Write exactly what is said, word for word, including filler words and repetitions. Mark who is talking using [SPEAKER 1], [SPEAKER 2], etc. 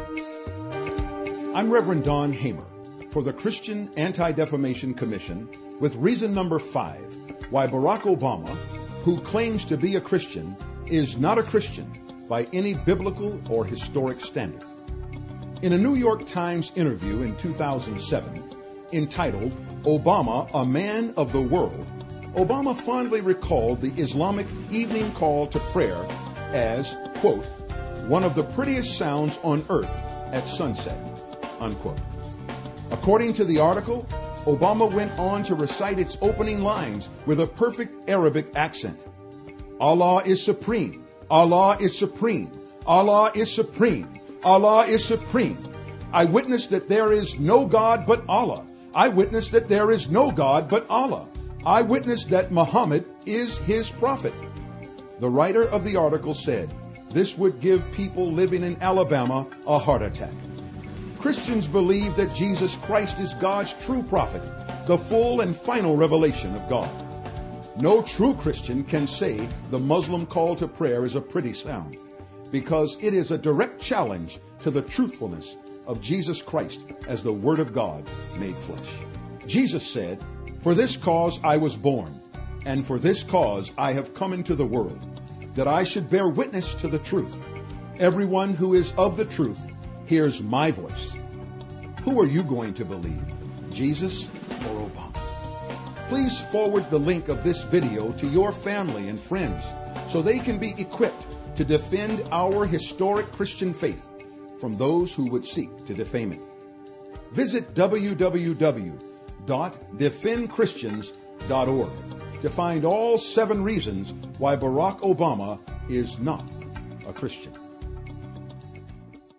[SPEAKER 1] I'm Reverend Don Hamer for the Christian Anti-Defamation Commission with reason number five, why Barack Obama, who claims to be a Christian, is not a Christian by any biblical or historic standard. In a New York Times interview in two thousand seven, entitled Obama, a Man of the World, Obama fondly recalled the Islamic evening call to prayer as, quote, one of the prettiest sounds on earth at sunset, unquote. According to the article, Obama went on to recite its opening lines with a perfect Arabic accent. Allah is supreme. Allah is supreme. Allah is supreme. Allah is supreme. I witness that there is no God but Allah. I witness that there is no God but Allah. I witness that Muhammad is his prophet. The writer of the article said, this would give people living in Alabama a heart attack. Christians believe that Jesus Christ is God's true prophet, the full and final revelation of God. No true Christian can say the Muslim call to prayer is a pretty sound, because it is a direct challenge to the truthfulness of Jesus Christ as the Word of God made flesh. Jesus said, for this cause I was born, and for this cause I have come into the world, that I should bear witness to the truth. Everyone who is of the truth hears my voice. Who are you going to believe, Jesus or Obama? Please forward the link of this video to your family and friends so they can be equipped to defend our historic Christian faith from those who would seek to defame it. Visit w w w dot defend christians dot org to find all seven reasons why Barack Obama is not a Christian.